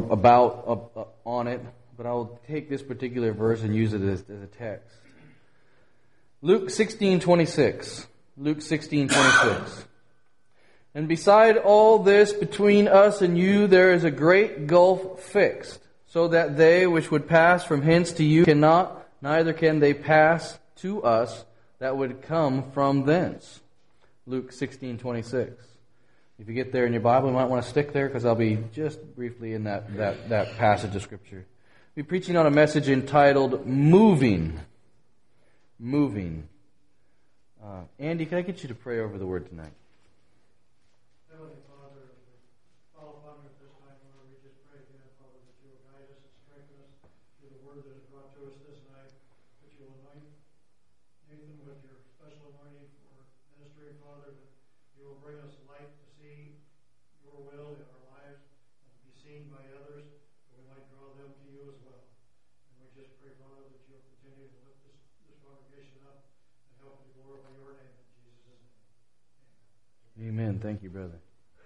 on it, but I'll take this particular verse and use it as a text. Luke 16:26. Luke 16:26. And beside all this, between us and you, there is a great gulf fixed, so that they which would pass from hence to you cannot, neither can they pass to us that would come from thence. Luke 16:26. If you get there in your Bible, you might want to stick there, because I'll be just briefly in that passage of Scripture. I'll be preaching on a message entitled Moving. Moving. Andy, can I get you to pray over the Word tonight? Heavenly Father, as we call upon you at this time, Lord, we just pray again, Father, that you will guide us and strengthen us through the word that is brought to us this night, that you will anoint Nathan with your special anointing for ministry, Father, that you will bring us light to see your will in our lives and to be seen by others, that we might draw them to you as well. And we just pray, Father, that you will continue to lift this congregation up and help to glorify your name in Jesus' name. Amen. Thank you, brother.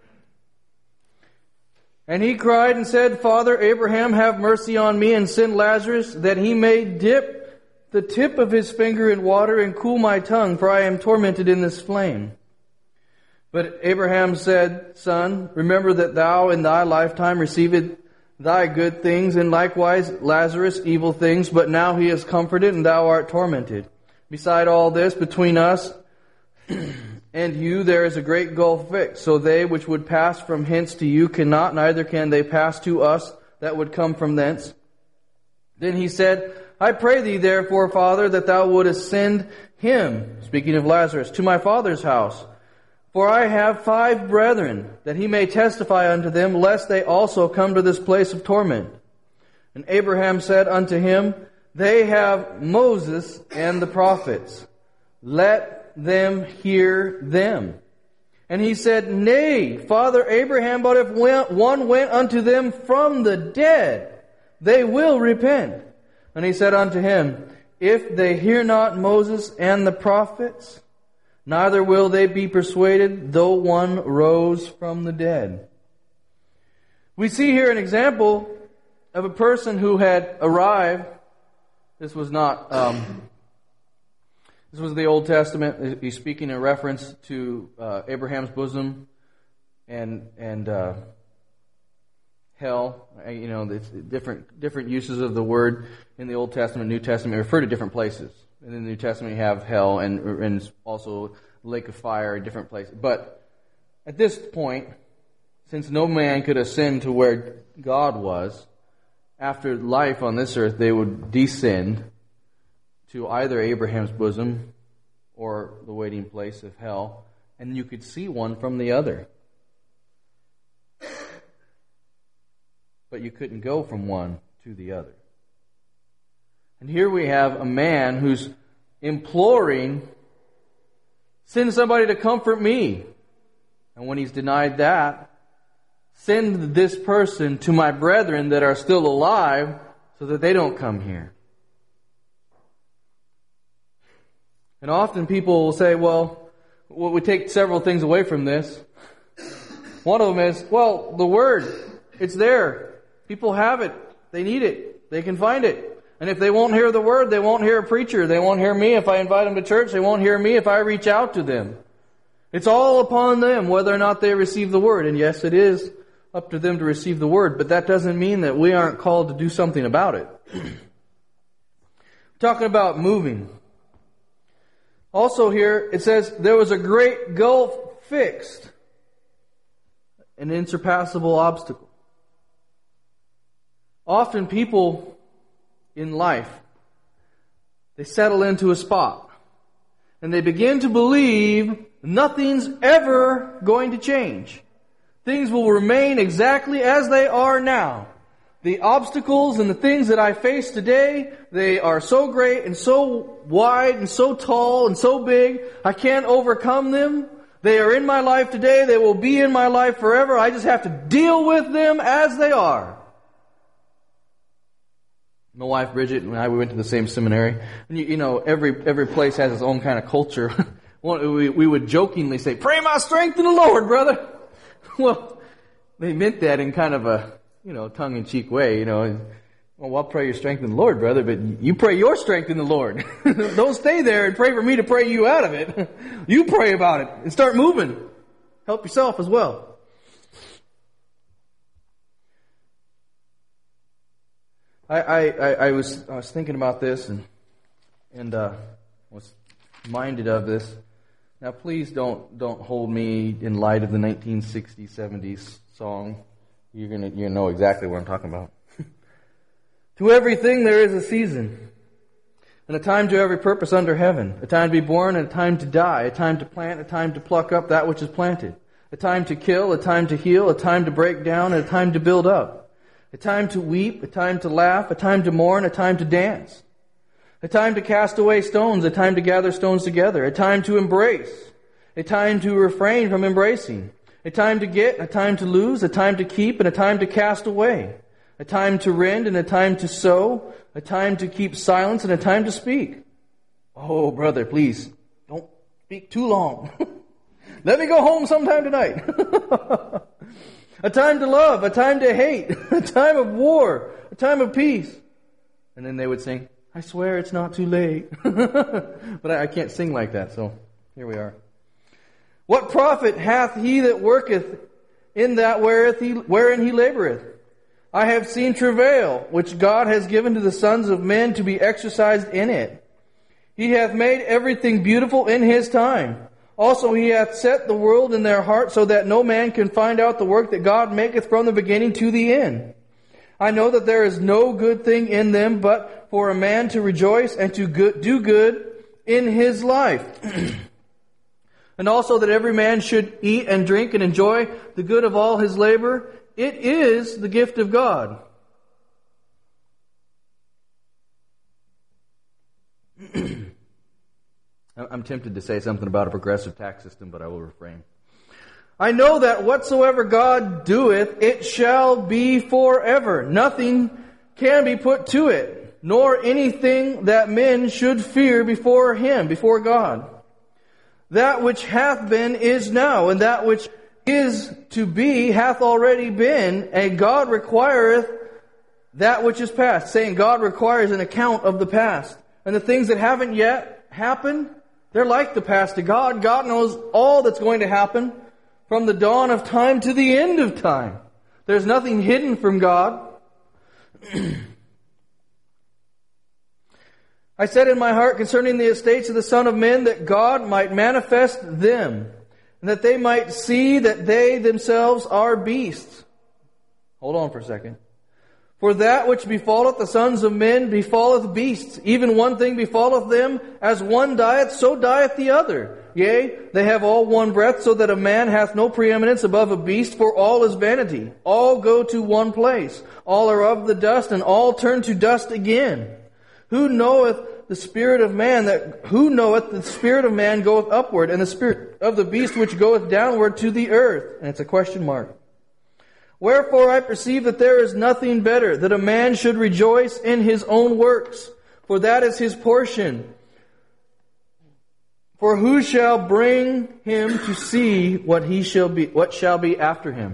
And he cried and said, Father Abraham, have mercy on me, and send Lazarus, that he may dip the tip of his finger in water and cool my tongue, for I am tormented in this flame. But Abraham said, Son, remember that thou in thy lifetime received thy good things, and likewise Lazarus evil things, but now he is comforted, and thou art tormented. Beside all this, between us and you there is a great gulf fixed, so they which would pass from hence to you cannot, neither can they pass to us that would come from thence. Then he said, I pray thee therefore, Father, that thou wouldest send him, speaking of Lazarus, to my father's house. For I have 5 brethren, that he may testify unto them, lest they also come to this place of torment. And Abraham said unto him, They have Moses and the prophets. Let them hear them. And he said, Nay, Father Abraham, but if one went unto them from the dead, they will repent. And he said unto him, If they hear not Moses and the prophets, neither will they be persuaded, though one rose from the dead. We see here an example of a person who had arrived. This was not... This was the Old Testament. He's speaking in reference to Abraham's bosom and hell. You know, it's different uses of the word in the Old Testament, New Testament refer to different places. In the New Testament, you have hell and also lake of fire in different places. But at this point, since no man could ascend to where God was, after life on this earth, they would descend to either Abraham's bosom or the waiting place of hell, and you could see one from the other. But you couldn't go from one to the other. And here we have a man who's imploring, send somebody to comfort me. And when he's denied that, send this person to my brethren that are still alive so that they don't come here. And often people will say, well, we take several things away from this. One of them is, well, the Word, it's there. People have it. They need it. They can find it. And if they won't hear the Word, they won't hear a preacher. They won't hear me if I invite them to church. They won't hear me if I reach out to them. It's all upon them whether or not they receive the Word. And yes, it is up to them to receive the Word, but that doesn't mean that we aren't called to do something about it. Talking about moving. Also here, it says, there was a great gulf fixed, an insurpassable obstacle. Often people in life, they settle into a spot, and they begin to believe nothing's ever going to change. Things will remain exactly as they are now. The obstacles and the things that I face today, they are so great and so wide and so tall and so big, I can't overcome them. They are in my life today. They will be in my life forever. I just have to deal with them as they are. My wife Bridget and I, we went to the same seminary. And you know, every place has its own kind of culture. We would jokingly say, pray my strength in the Lord, brother. Well, they meant that in kind of a tongue-in-cheek way, well, I'll pray your strength in the Lord, brother, but you pray your strength in the Lord. Don't stay there and pray for me to pray you out of it. You pray about it and start moving. Help yourself as well. I was thinking about this and was minded of this. Now, please don't hold me in light of the 1960s, 70s song. You're gonna know exactly what I'm talking about. To everything there is a season, and a time to every purpose under heaven, a time to be born and a time to die, a time to plant, a time to pluck up that which is planted, a time to kill, a time to heal, a time to break down, and a time to build up, a time to weep, a time to laugh, a time to mourn, a time to dance, a time to cast away stones, a time to gather stones together, a time to embrace, a time to refrain from embracing, a time to get, a time to lose, a time to keep, and a time to cast away, a time to rend and a time to sow, a time to keep silence and a time to speak. Oh, brother, please, don't speak too long. Let me go home sometime tonight. A time to love, a time to hate, a time of war, a time of peace. And then they would sing, I swear it's not too late. But I can't sing like that, so here we are. What profit hath he that worketh in that wherein he laboureth? I have seen travail, which God has given to the sons of men to be exercised in it. He hath made everything beautiful in his time. Also he hath set the world in their heart, so that no man can find out the work that God maketh from the beginning to the end. I know that there is no good thing in them, but for a man to rejoice and to do good in his life. And also that every man should eat and drink and enjoy the good of all his labor. It is the gift of God. I'm tempted to say something about a progressive tax system, but I will refrain. I know that whatsoever God doeth, it shall be forever. Nothing can be put to it, nor anything that men should fear before Him, before God. That which hath been is now, and that which is to be hath already been, and God requireth that which is past. Saying God requires an account of the past. And the things that haven't yet happened, they're like the past to God. God knows all that's going to happen from the dawn of time to the end of time. There's nothing hidden from God. I said in my heart concerning the estates of the Son of Men that God might manifest them, and that they might see that they themselves are beasts. Hold on for a second. For that which befalleth the sons of men befalleth beasts. Even one thing befalleth them, as one dieth, so dieth the other. Yea, they have all one breath, so that a man hath no preeminence above a beast, for all is vanity. All go to one place. All are of the dust, and all turn to dust again. Who knoweth the spirit of man goeth upward, and the spirit of the beast which goeth downward to the earth? And it's a question mark. Wherefore I perceive that there is nothing better, that a man should rejoice in his own works, for that is his portion. For who shall bring him to see what shall be after him?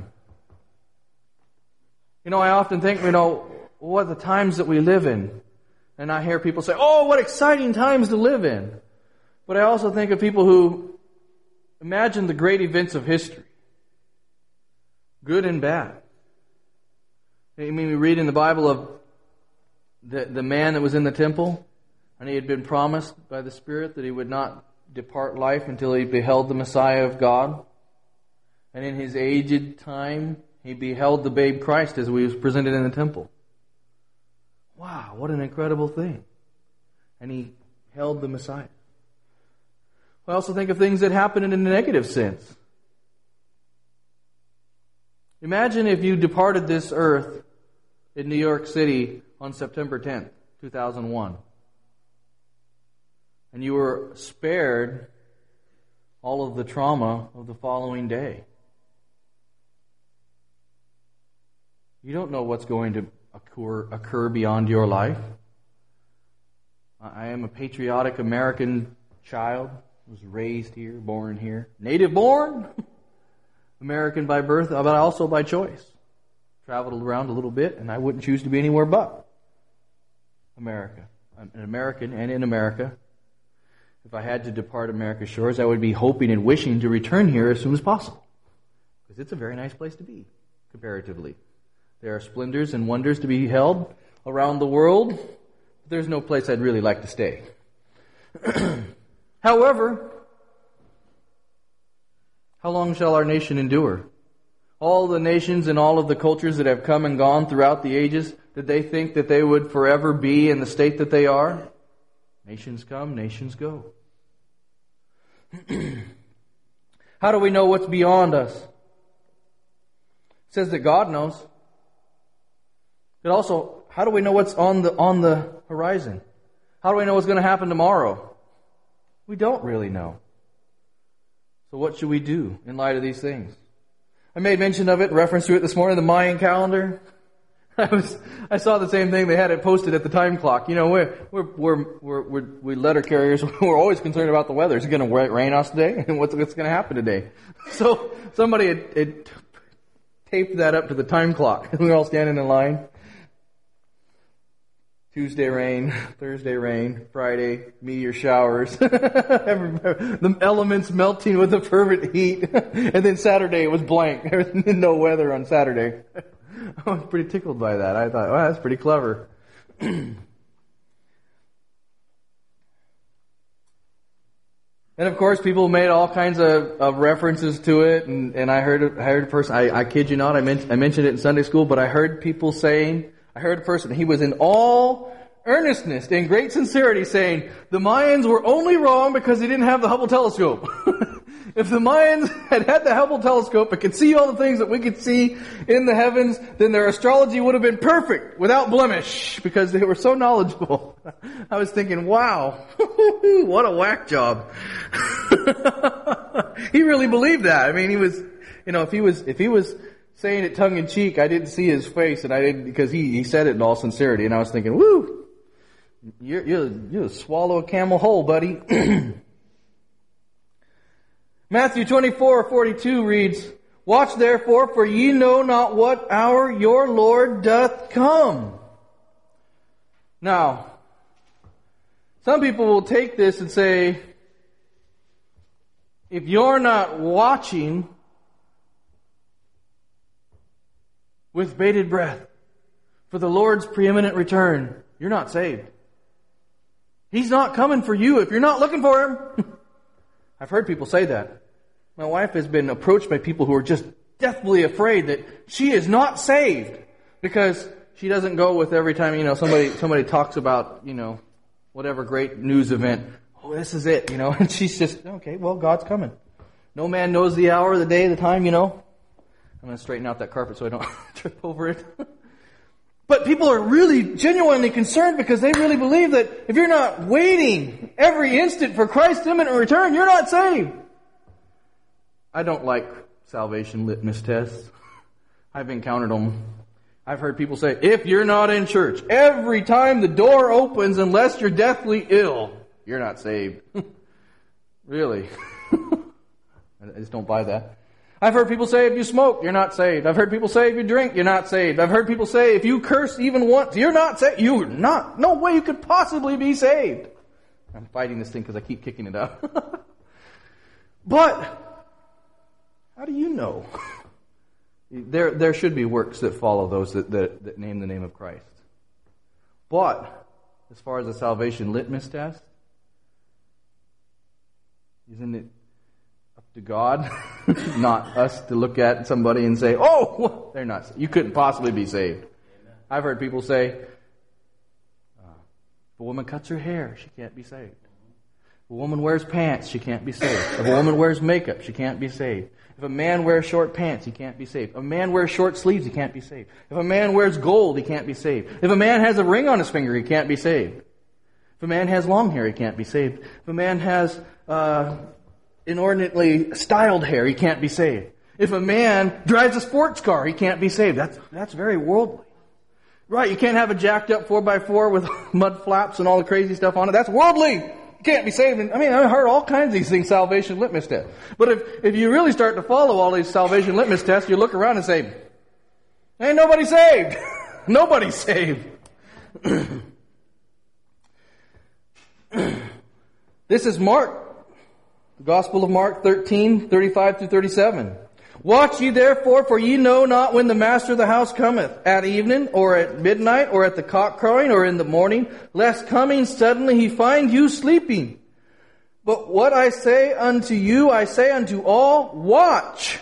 I often think, what the times that we live in. And I hear people say, oh, what exciting times to live in. But I also think of people who imagine the great events of history. Good and bad. We read in the Bible of the man that was in the temple, and he had been promised by the Spirit that he would not depart life until he beheld the Messiah of God. And in his aged time, he beheld the babe Christ as he was presented in the temple. Wow, what an incredible thing. And he held the Messiah. I also think of things that happen in a negative sense. Imagine if you departed this earth in New York City on September 10th, 2001. And you were spared all of the trauma of the following day. You don't know what's going to occur beyond your life. I am a patriotic American child. Was raised here, born here. Native born. American by birth, but also by choice. traveled around a little bit, and I wouldn't choose to be anywhere but America. I'm an American, and in America, if I had to depart America's shores, I would be hoping and wishing to return here as soon as possible. Because it's a very nice place to be, comparatively. There are splendors and wonders to be held around the world, but there's no place I'd really like to stay. However, how long shall our nation endure? All the nations and all of the cultures that have come and gone throughout the ages, did they think that they would forever be in the state that they are? Nations come, nations go. How do we know what's beyond us? It says that God knows. But also, how do we know what's on the horizon? How do we know what's going to happen tomorrow? We don't really know. So what should we do in light of these things? I made mention of it, reference to it this morning, the Mayan calendar. I saw the same thing. They had it posted at the time clock. You know, we letter carriers. We're always concerned about the weather. Is it going to rain us today? And what's going to happen today? So somebody had taped that up to the time clock. We were all standing in line. Tuesday rain, Thursday rain, Friday meteor showers, the elements melting with a fervent heat, and then Saturday it was blank. There was no weather on Saturday. I was pretty tickled by that. I thought, wow, that's pretty clever. And of course, people made all kinds of references to it, and I heard a person. I kid you not, I mentioned it in Sunday school, but I heard people saying. I heard a person, he was in all earnestness and great sincerity saying, the Mayans were only wrong because they didn't have the Hubble telescope. If the Mayans had the Hubble telescope and could see all the things that we could see in the heavens, then their astrology would have been perfect, without blemish, because they were so knowledgeable. I was thinking, wow, what a whack job. He really believed that. I mean, he was, if he was saying it tongue in cheek, I didn't see his face, and I didn't, because he said it in all sincerity, and I was thinking, woo, you'll swallow a camel whole, buddy. Matthew 24:42 reads, watch therefore, for ye know not what hour your Lord doth come. Now, some people will take this and say, if you're not watching with bated breath for the Lord's preeminent return, you're not saved. He's not coming for you if you're not looking for Him. I've heard people say that. My wife has been approached by people who are just deathly afraid that she is not saved because she doesn't go with every time, somebody talks about, whatever great news event. Oh, this is it, and she's just, okay, well, God's coming. No man knows the hour, the day, the time, I'm going to straighten out that carpet so I don't trip over it. But people are really genuinely concerned because they really believe that if you're not waiting every instant for Christ's imminent return, you're not saved. I don't like salvation litmus tests. I've encountered them. I've heard people say, if you're not in church, every time the door opens, unless you're deathly ill, you're not saved. Really? I just don't buy that. I've heard people say if you smoke, you're not saved. I've heard people say if you drink, you're not saved. I've heard people say if you curse even once, you're not saved. You're not. No way you could possibly be saved. I'm fighting this thing because I keep kicking it up. But, how do you know? There should be works that follow those that name the name of Christ. But, as far as the salvation litmus test, isn't it to God, not us to look at somebody and say, oh, they're not saved. You couldn't possibly be saved. I've heard people say, if a woman cuts her hair, she can't be saved. If a woman wears pants, she can't be saved. If a woman wears makeup, she can't be saved. If a man wears short pants, he can't be saved. If a man wears short sleeves, he can't be saved. If a man wears gold, he can't be saved. If a man has a ring on his finger, he can't be saved. If a man has long hair, he can't be saved. If a man has inordinately styled hair, he can't be saved. If a man drives a sports car, he can't be saved. That's very worldly. Right, you can't have a jacked up 4x4 with mud flaps and all the crazy stuff on it. That's worldly. You can't be saved. I heard all kinds of these things, salvation litmus tests. But if you really start to follow all these salvation litmus tests, you look around and say, Ain't nobody saved. Nobody's saved. This is Mark. The Gospel of Mark 13, 35 through 37. Watch ye therefore, for ye know not when the master of the house cometh, at evening, or at midnight, or at the cock crowing, or in the morning, lest coming suddenly he find you sleeping. But what I say unto you, I say unto all, watch.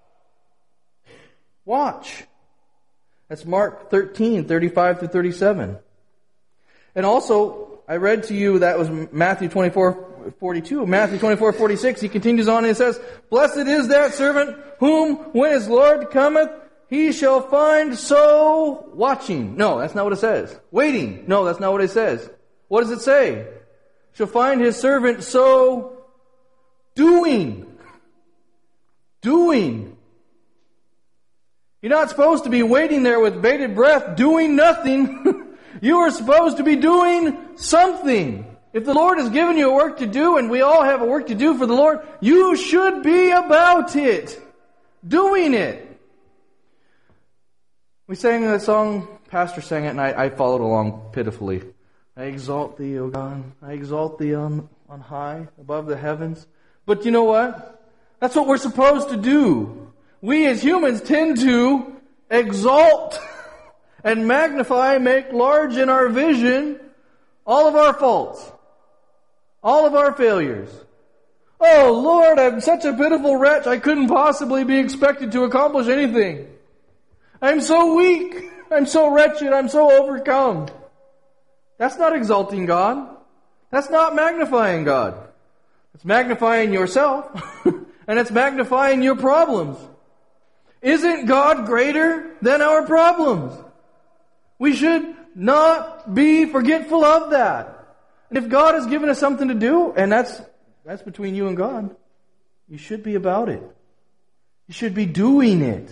Watch. That's Mark 13, 35 through 37. And also, I read to you, that was Matthew 24, 42. Matthew 24, 46, he continues on and he says, Blessed is that servant whom, when his Lord cometh, he shall find so watching. No, that's not what it says. Waiting. No, that's not what it says. What does it say? Shall find his servant so doing. Doing. You're not supposed to be waiting there with bated breath, doing nothing. You are supposed to be doing something. If the Lord has given you a work to do, and we all have a work to do for the Lord, you should be about it. Doing it. We sang a song, Pastor sang it, and I followed along pitifully. I exalt thee, O God. I exalt thee on high, above the heavens. But you know what? That's what we're supposed to do. We as humans tend to exalt and magnify, make large in our vision all of our faults, all of our failures. Oh Lord, I'm such a pitiful wretch, I couldn't possibly be expected to accomplish anything. I'm so weak, I'm so wretched, I'm so overcome. That's not exalting God. That's not magnifying God. It's magnifying yourself, and it's magnifying your problems. Isn't God greater than our problems? We should not be forgetful of that. And if God has given us something to do, and that's between you and God, you should be about it. You should be doing it.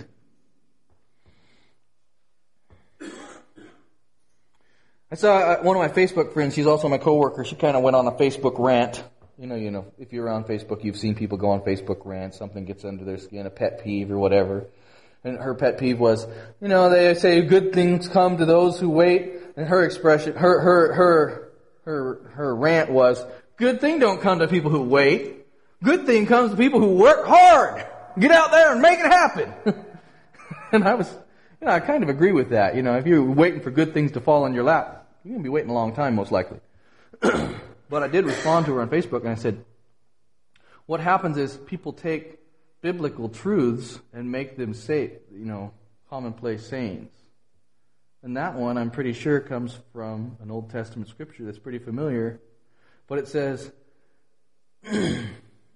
I saw one of my Facebook friends, she's also my coworker, she kind of went on a Facebook rant. You know, if you're on Facebook, you've seen people go on Facebook rant, something gets under their skin, a pet peeve or whatever. And her pet peeve was, they say good things come to those who wait. And her expression, her rant was, good thing don't come to people who wait. Good thing comes to people who work hard. Get out there and make it happen. And I kind of agree with that. If you're waiting for good things to fall in your lap, you're going to be waiting a long time most likely. But I did respond to her on Facebook and I said, what happens is people take biblical truths and make them say, commonplace sayings. And that one, I'm pretty sure, comes from an Old Testament scripture that's pretty familiar. But it says, in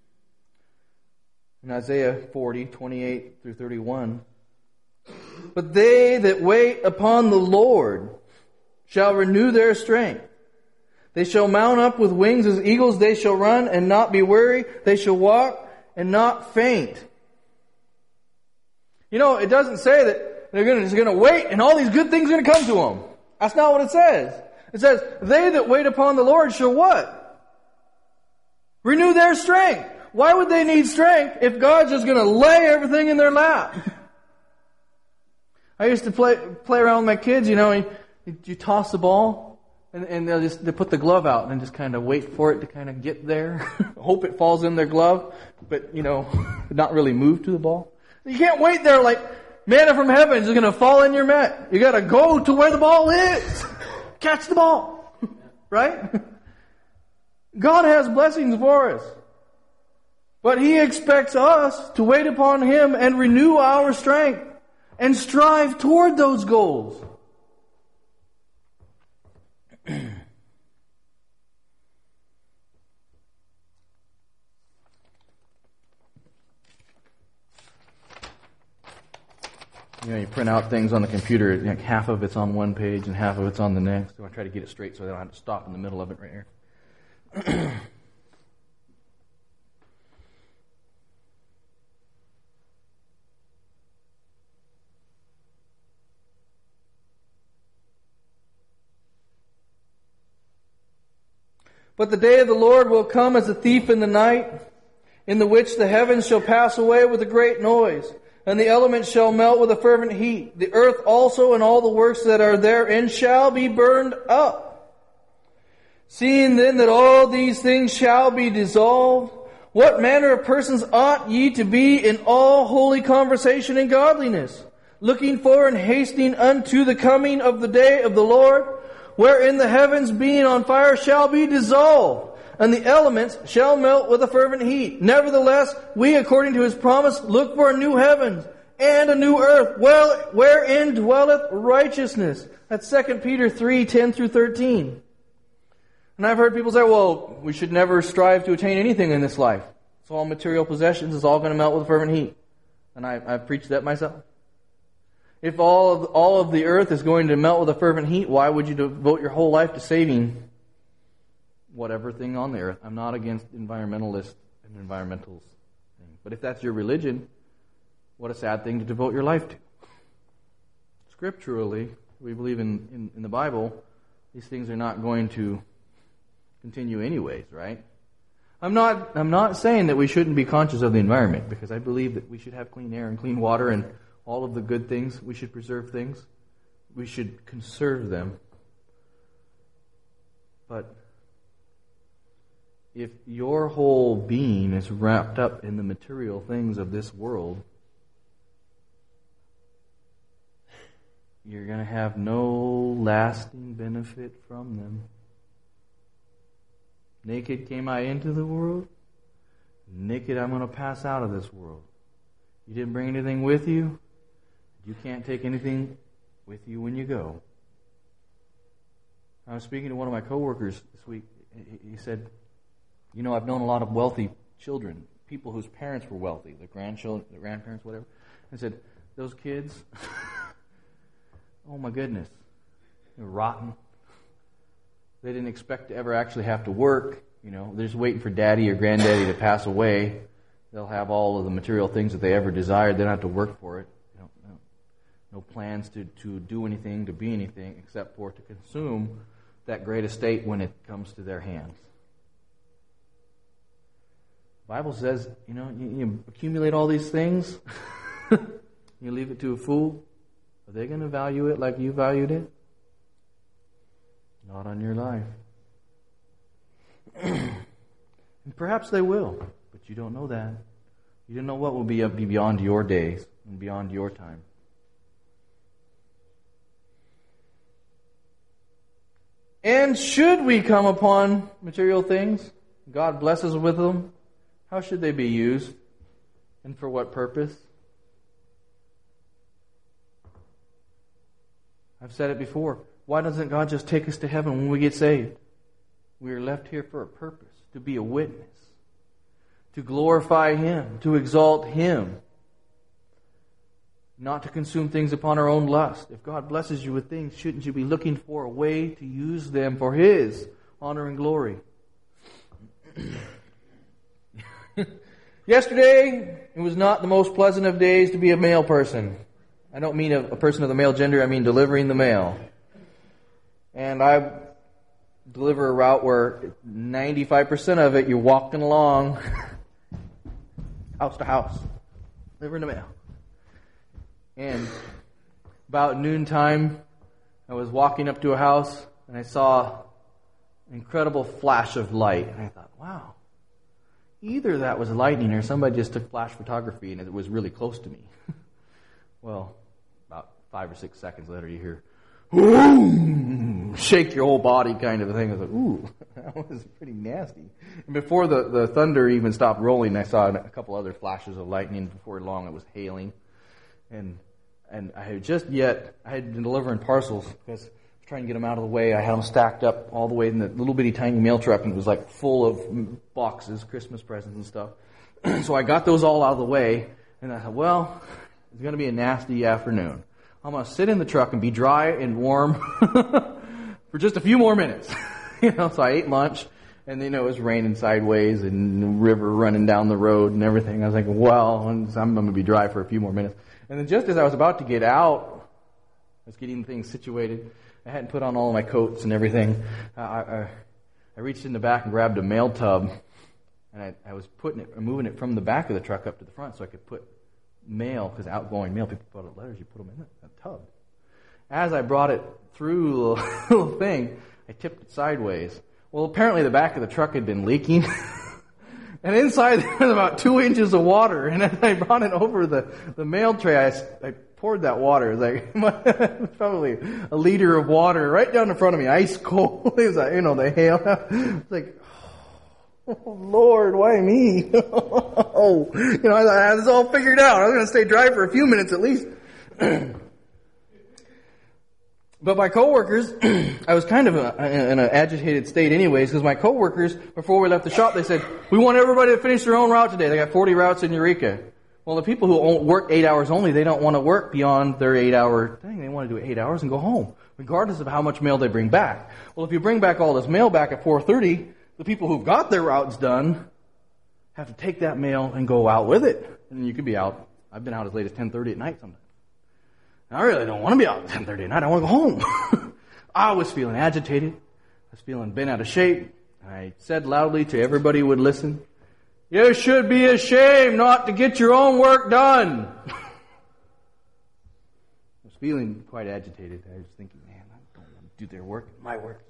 Isaiah 40, 28 through 31, But they that wait upon the Lord shall renew their strength. They shall mount up with wings as eagles. They shall run and not be weary. They shall walk and not faint. It doesn't say that they're just going to wait and all these good things are going to come to them. That's not what it says. It says, they that wait upon the Lord shall what? Renew their strength. Why would they need strength if God's just going to lay everything in their lap? I used to play around with my kids, you toss the ball and they'll put the glove out and just kind of wait for it to kind of get there. Hope it falls in their glove, but not really move to the ball. You can't wait there like manna from heaven is going to fall in your net. You got to go to where the ball is. Catch the ball. Right? God has blessings for us. But He expects us to wait upon Him and renew our strength and strive toward those goals. You print out things on the computer, half of it's on one page and half of it's on the next. So I try to get it straight so I don't have to stop in the middle of it right here. But the day of the Lord will come as a thief in the night, in the which the heavens shall pass away with a great noise, and the elements shall melt with a fervent heat. The earth also and all the works that are therein shall be burned up. Seeing then that all these things shall be dissolved, what manner of persons ought ye to be in all holy conversation and godliness, looking for and hastening unto the coming of the day of the Lord, wherein the heavens being on fire shall be dissolved, and the elements shall melt with a fervent heat. Nevertheless, we, according to His promise, look for a new heavens and a new earth, wherein dwelleth righteousness. That's 2 Peter 3:10 through 13. And I've heard people say, well, we should never strive to attain anything in this life. It's all material possessions. It's all going to melt with a fervent heat. And I've preached that myself. If all of the earth is going to melt with a fervent heat, why would you devote your whole life to saving whatever thing on the earth? I'm not against environmentalists and environmentals. But if that's your religion, what a sad thing to devote your life to. Scripturally, we believe in the Bible, these things are not going to continue anyways, right? I'm not saying that we shouldn't be conscious of the environment, because I believe that we should have clean air and clean water and all of the good things. We should preserve things. We should conserve them. But if your whole being is wrapped up in the material things of this world, you're going to have no lasting benefit from them. Naked came I into the world. Naked I'm going to pass out of this world. You didn't bring anything with you. You can't take anything with you when you go. I was speaking to one of my coworkers this week. He said, I've known a lot of wealthy children, people whose parents were wealthy, their grandchildren, their grandparents, whatever. I said, those kids, oh my goodness, they're rotten. They didn't expect to ever actually have to work. They're just waiting for daddy or granddaddy to pass away. They'll have all of the material things that they ever desired. They don't have to work for it. No plans to do anything, to be anything, except for to consume that great estate when it comes to their hands. The Bible says, you accumulate all these things, you leave it to a fool. Are they going to value it like you valued it? Not on your life. And perhaps they will, but you don't know that. You don't know what will be beyond your days and beyond your time. And should we come upon material things, God blesses with them, how should they be used? And for what purpose? I've said it before. Why doesn't God just take us to heaven when we get saved? We are left here for a purpose, to be a witness, to glorify Him, to exalt Him, not to consume things upon our own lust. If God blesses you with things, shouldn't you be looking for a way to use them for His honor and glory? Yesterday, it was not the most pleasant of days to be a male person. I don't mean a person of the male gender, I mean delivering the mail. And I deliver a route where 95% of it, you're walking along, house to house, delivering the mail. And about noontime, I was walking up to a house, and I saw an incredible flash of light. And I thought, wow, either that was lightning or somebody just took flash photography and it was really close to me. Well, about 5 or 6 seconds later, you hear, ooh, shake your whole body kind of a thing. I was like, ooh, that was pretty nasty. And before the thunder even stopped rolling, I saw a couple other flashes of lightning. Before long, it was hailing. And I had been delivering parcels because I was trying to get them out of the way. I had them stacked up all the way in the little bitty tiny mail truck, and it was like full of boxes, Christmas presents and stuff. So I got those all out of the way, and I thought, well, it's going to be a nasty afternoon. I'm going to sit in the truck and be dry and warm for just a few more minutes. So I ate lunch, and it was raining sideways and the river running down the road and everything. I was like, well, I'm going to be dry for a few more minutes. And then just as I was about to get out, I was getting things situated. I hadn't put on all of my coats and everything. I reached in the back and grabbed a mail tub, and I was moving it from the back of the truck up to the front so I could put mail, because outgoing mail, people put out letters, you put them in a tub. As I brought it through the little thing, I tipped it sideways. Well, apparently the back of the truck had been leaking. And inside there was about 2 inches of water. And as I brought it over the mail tray, I poured that water. It was like probably a liter of water right down in front of me, ice cold. It was like, the hail. It's like, oh, Lord, why me? I had this all figured out. I was going to stay dry for a few minutes at least. But my coworkers, I was kind of in an agitated state anyways, because my coworkers, before we left the shop, they said, we want everybody to finish their own route today. They got 40 routes in Eureka. Well, the people who work 8 hours only, they don't want to work beyond their 8-hour thing. They want to do 8 hours and go home, regardless of how much mail they bring back. Well, if you bring back all this mail back at 4:30, the people who've got their routes done have to take that mail and go out with it. And you could be out. I've been out as late as 10:30 at night sometimes. I really don't want to be out at 10:30 at night. I want to go home. I was feeling agitated. I was feeling bent out of shape. I said loudly to everybody who would listen, you should be ashamed not to get your own work done. I was feeling quite agitated. I was thinking, man, I don't want to do their work. My work.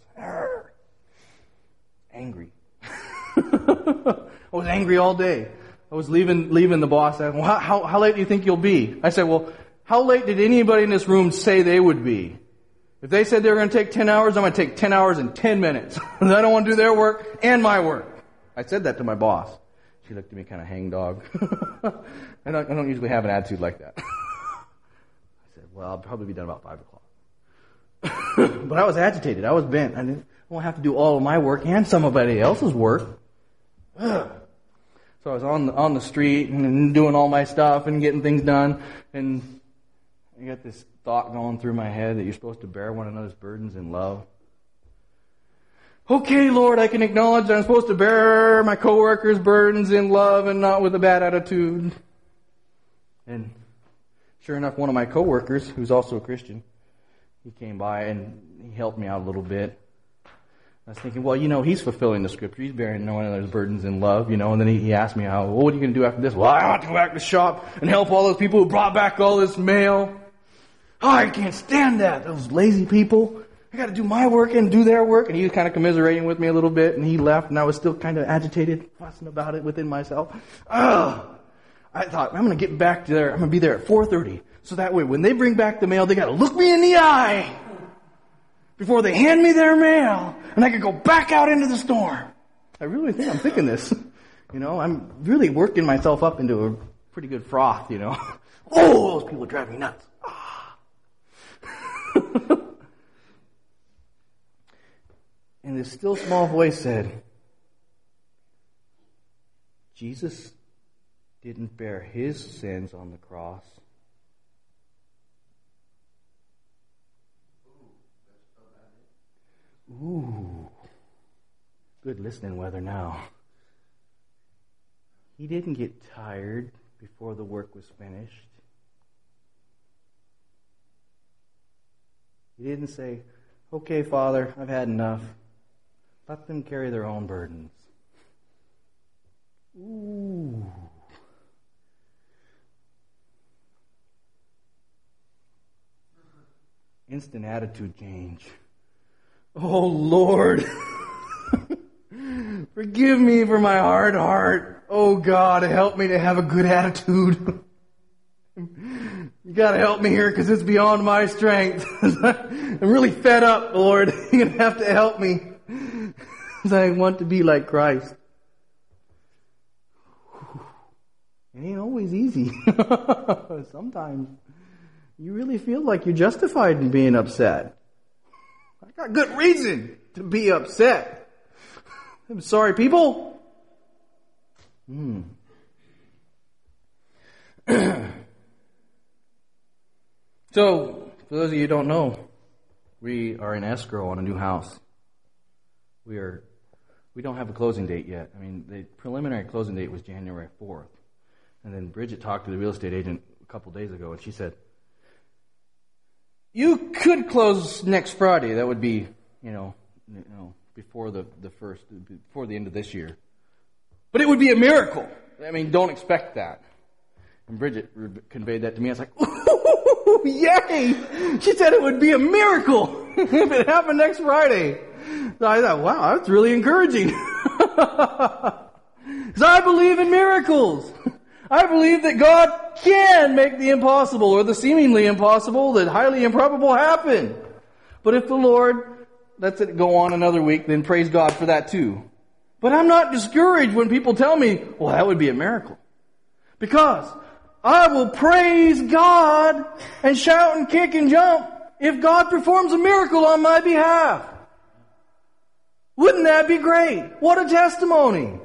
Angry. I was angry all day. I was leaving the boss. I said, well, how late do you think you'll be? I said, well, how late did anybody in this room say they would be? If they said they were going to take 10 hours, I'm going to take 10 hours and 10 minutes. I don't want to do their work and my work. I said that to my boss. She looked at me kind of hangdog. I don't usually have an attitude like that. I said, well, I'll probably be done about 5 o'clock. But I was agitated. I was bent. I didn't want to have to do all of my work and somebody else's work. So I was on the street and doing all my stuff and getting things done. And I got this thought going through my head that you're supposed to bear one another's burdens in love. Okay, Lord, I can acknowledge that I'm supposed to bear my coworkers' burdens in love and not with a bad attitude. And sure enough, one of my coworkers, who's also a Christian, he came by and he helped me out a little bit. I was thinking, well, he's fulfilling the scripture. He's bearing one another's burdens in love, And then he asked me, what are you going to do after this? Well, I want to go back to the shop and help all those people who brought back all this mail. Oh, I can't stand that. Those lazy people. I got to do my work and do their work. And he was kind of commiserating with me a little bit, and he left, and I was still kind of agitated, fussing about it within myself. I thought, I'm going to get back there. I'm going to be there at 4:30. So that way, when they bring back the mail, they got to look me in the eye before they hand me their mail, and I could go back out into the storm. I really think I'm thinking this. I'm really working myself up into a pretty good froth, Oh, those people drive me nuts. And this still small voice said, Jesus didn't bear his sins on the cross. Ooh, good listening weather now. He didn't get tired before the work was finished. He didn't say, okay, Father, I've had enough. Let them carry their own burdens. Ooh. Instant attitude change. Oh, Lord. Forgive me for my hard heart. Oh, God, help me to have a good attitude. You got to help me here because it's beyond my strength. I'm really fed up, Lord. You're going to have to help me because I want to be like Christ. It ain't always easy. Sometimes you really feel like you're justified in being upset. I got good reason to be upset. I'm sorry, people. So, for those of you who don't know, we are in escrow on a new house. We don't have a closing date yet. I mean, the preliminary closing date was January 4th. And then Bridget talked to the real estate agent a couple days ago, and she said, you could close next Friday. That would be, before before the end of this year. But it would be a miracle. I mean, don't expect that. And Bridget conveyed that to me. I was like, ooh, yay! She said it would be a miracle if it happened next Friday. So I thought, wow, that's really encouraging. Because I believe in miracles. I believe that God can make the impossible or the seemingly impossible, the highly improbable happen. But if the Lord lets it go on another week, then praise God for that too. But I'm not discouraged when people tell me, well, that would be a miracle. Because I will praise God and shout and kick and jump if God performs a miracle on my behalf. Wouldn't that be great? What a testimony.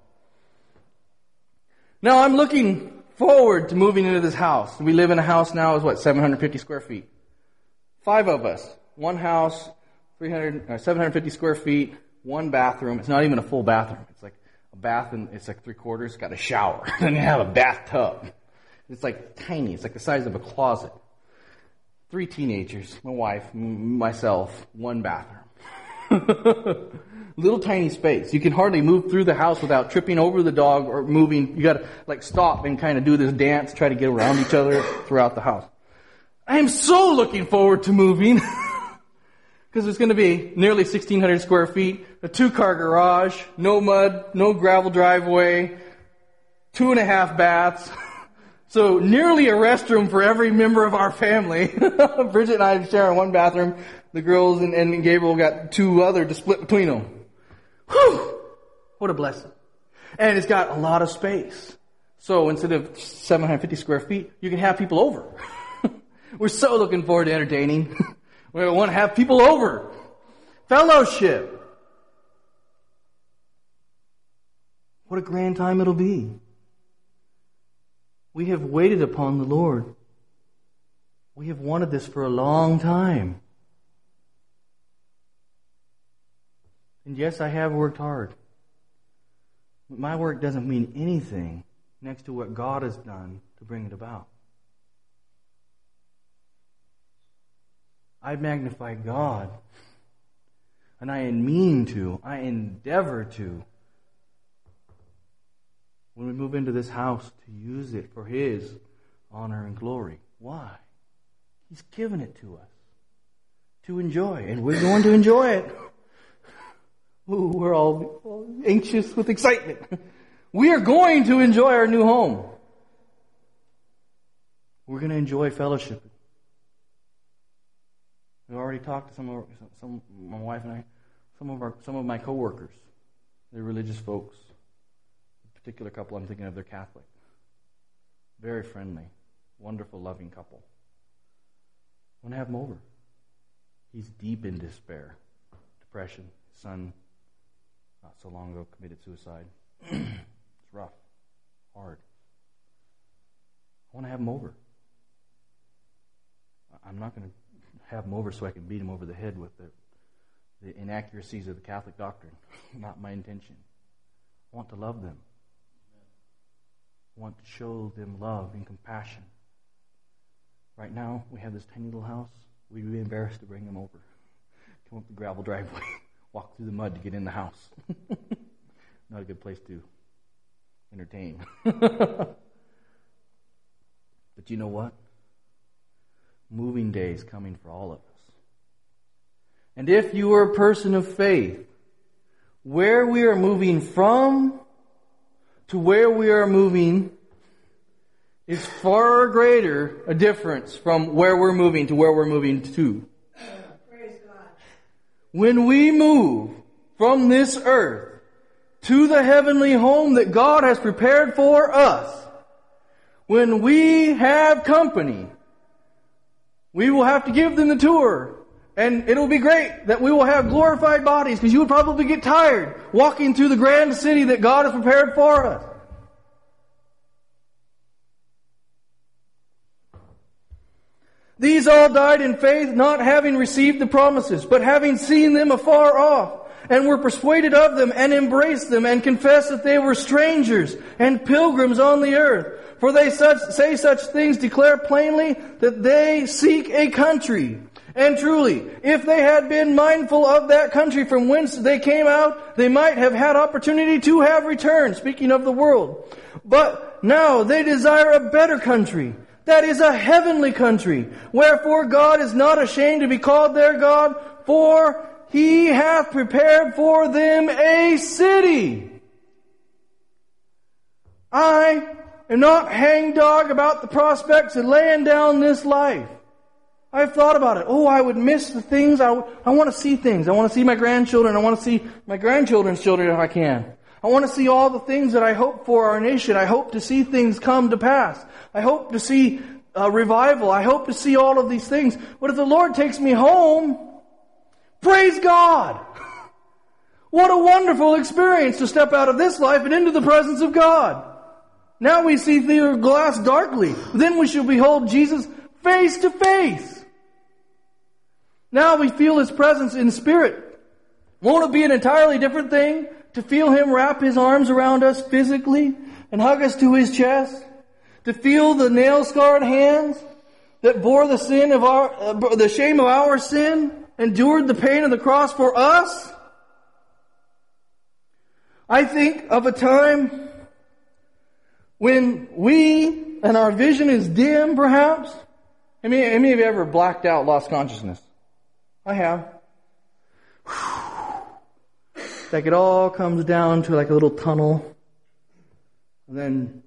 Now I'm looking forward to moving into this house. We live in a house now is 750 square feet. 5 of us. One house, 750 square feet, 1 bathroom. It's not even a full bathroom. It's like a bath and it's like 3/4. It's got a shower. Then you have a bathtub. It's like tiny. It's like the size of a closet. 3 teenagers, my wife, myself, 1 bathroom. Little tiny space. You can hardly move through the house without tripping over the dog or moving. You gotta stop and kind of do this dance, try to get around each other throughout the house. I am so looking forward to moving. Because it's going to be nearly 1,600 square feet, a 2-car garage, no mud, no gravel driveway, 2.5 baths. So nearly a restroom for every member of our family. Bridget and I share 1 bathroom. The girls and Gabriel got 2 other to split between them. Whew! What a blessing. And it's got a lot of space. So instead of 750 square feet, you can have people over. We're so looking forward to entertaining. We want to have people over. Fellowship. What a grand time it'll be. We have waited upon the Lord. We have wanted this for a long time. And yes, I have worked hard. But my work doesn't mean anything next to what God has done to bring it about. I magnify God. And I endeavor to, when we move into this house, to use it for His honor and glory. Why? He's given it to us to enjoy, and we're going to enjoy it. Ooh, we're all anxious with excitement. We are going to enjoy our new home. We're going to enjoy fellowship. We already talked to my wife and I, some of my coworkers. They're religious folks. A particular couple I'm thinking of, they're Catholic. Very friendly, wonderful, loving couple. I want to have them over. He's deep in despair, depression. His son, not so long ago, committed suicide. It's rough, hard. I want to have them over. I'm not going to have them over so I can beat them over the head with the inaccuracies of the Catholic doctrine. Not my intention. I want to love them. I want to show them love and compassion. Right now, we have this tiny little house. We'd be embarrassed to bring them over. Come up the gravel driveway, walk through the mud to get in the house. Not a good place to entertain. But you know what? Moving day is coming for all of us. And if you are a person of faith, where we are moving from to where we are moving is far greater a difference from where we're moving to where we're moving to. Praise God. When we move from this earth to the heavenly home that God has prepared for us, when we have company, we will have to give them the tour. And it'll be great that we will have glorified bodies, because you would probably get tired walking through the grand city that God has prepared for us. These all died in faith, not having received the promises, but having seen them afar off, and were persuaded of them, and embraced them, and confessed that they were strangers and pilgrims on the earth. For they say such things, declare plainly that they seek a country. And truly, if they had been mindful of that country from whence they came out, they might have had opportunity to have returned, speaking of the world. But now they desire a better country. That is a heavenly country. Wherefore God is not ashamed to be called their God, for He hath prepared for them a city. I am not hangdog about the prospects of laying down this life. I've thought about it. Oh, I would miss the things. I want to see things. I want to see my grandchildren. I want to see my grandchildren's children if I can. I want to see all the things that I hope for our nation. I hope to see things come to pass. I hope to see revival. I hope to see all of these things. But if the Lord takes me home, praise God! What a wonderful experience to step out of this life and into the presence of God. Now we see through glass darkly. Then we shall behold Jesus face to face. Now we feel His presence in spirit. Won't it be an entirely different thing to feel Him wrap His arms around us physically and hug us to His chest? To feel the nail-scarred hands that bore the sin of the shame of our sin, endured the pain of the cross for us? I think of a time when we, and our vision is dim, perhaps. How many of you ever blacked out, lost consciousness? I have. Like it all comes down to like a little tunnel. And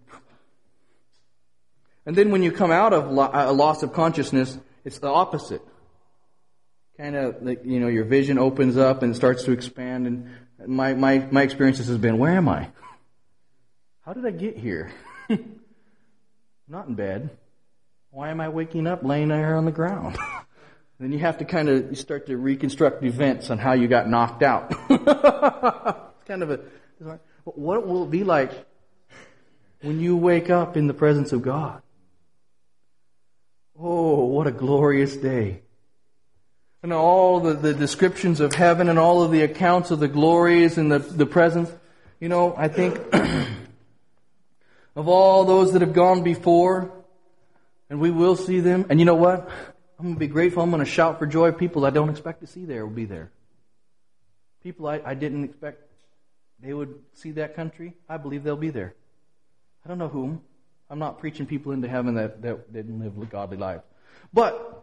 then when you come out of a loss of consciousness, it's the opposite. Kind of, like, your vision opens up and starts to expand. And my experiences has been, where am I? How did I get here? Not in bed. Why am I waking up laying there on the ground? Then you have to start to reconstruct events on how you got knocked out. It's kind of what will it be like when you wake up in the presence of God? Oh, what a glorious day. And all the descriptions of heaven and all of the accounts of the glories and the presence. I think of all those that have gone before, and we will see them. And you know what? I'm going to be grateful. I'm going to shout for joy. People I don't expect to see there will be there. People I didn't expect they would see that country. I believe they'll be there. I don't know whom. I'm not preaching people into heaven that didn't live godly lives. But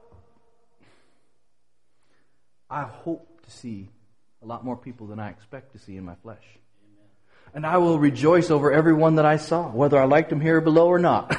I hope to see a lot more people than I expect to see in my flesh. Amen. And I will rejoice over everyone that I saw, whether I liked them here below or not.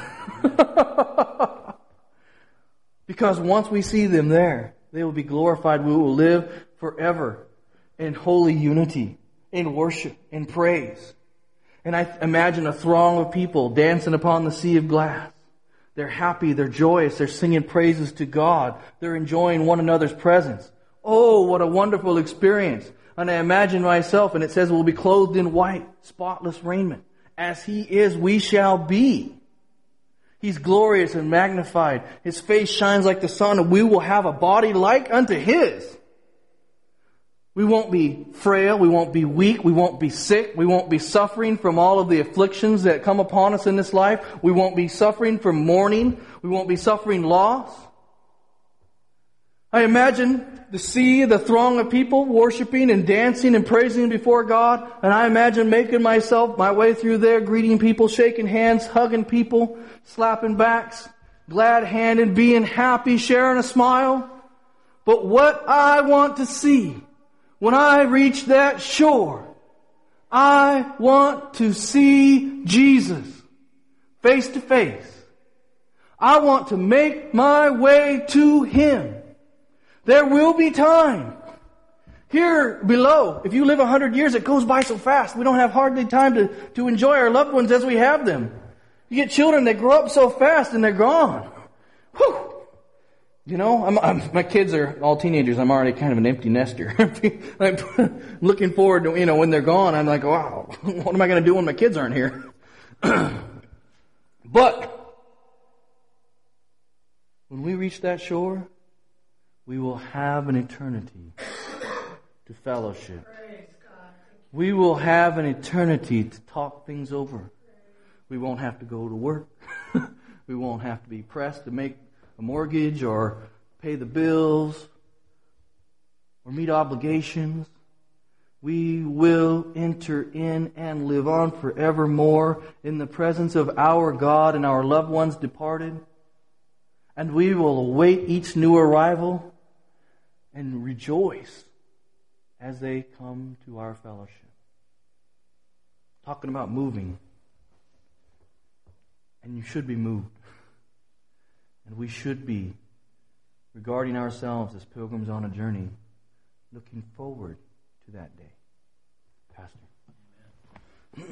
Because once we see them there, they will be glorified. We will live forever in holy unity, in worship, in praise. And I imagine a throng of people dancing upon the sea of glass. They're happy, they're joyous, they're singing praises to God. They're enjoying one another's presence. Oh, what a wonderful experience. And I imagine myself, and it says we'll be clothed in white, spotless raiment. As He is, we shall be. He's glorious and magnified. His face shines like the sun, and we will have a body like unto His. We won't be frail. We won't be weak. We won't be sick. We won't be suffering from all of the afflictions that come upon us in this life. We won't be suffering from mourning. We won't be suffering loss. I imagine the throng of people worshiping and dancing and praising before God. And I imagine making my way through there, greeting people, shaking hands, hugging people, slapping backs, glad-handed, being happy, sharing a smile. But what I want to see when I reach that shore, I want to see Jesus face to face. I want to make my way to Him. There will be time. Here below, if you live 100 years, it goes by so fast. We don't have hardly time to enjoy our loved ones as we have them. You get children that grow up so fast and they're gone. Whew. My kids are all teenagers. I'm already kind of an empty nester. I'm looking forward to, when they're gone, I'm like, wow, what am I going to do when my kids aren't here? But when we reach that shore, we will have an eternity to fellowship. We will have an eternity to talk things over. We won't have to go to work. We won't have to be pressed to make a mortgage or pay the bills or meet obligations. we will enter in and live on forevermore in the presence of our God and our loved ones departed. And we will await each new arrival and rejoice as they come to our fellowship. Talking about moving. And you should be moved. And we should be regarding ourselves as pilgrims on a journey, looking forward to that day. Pastor.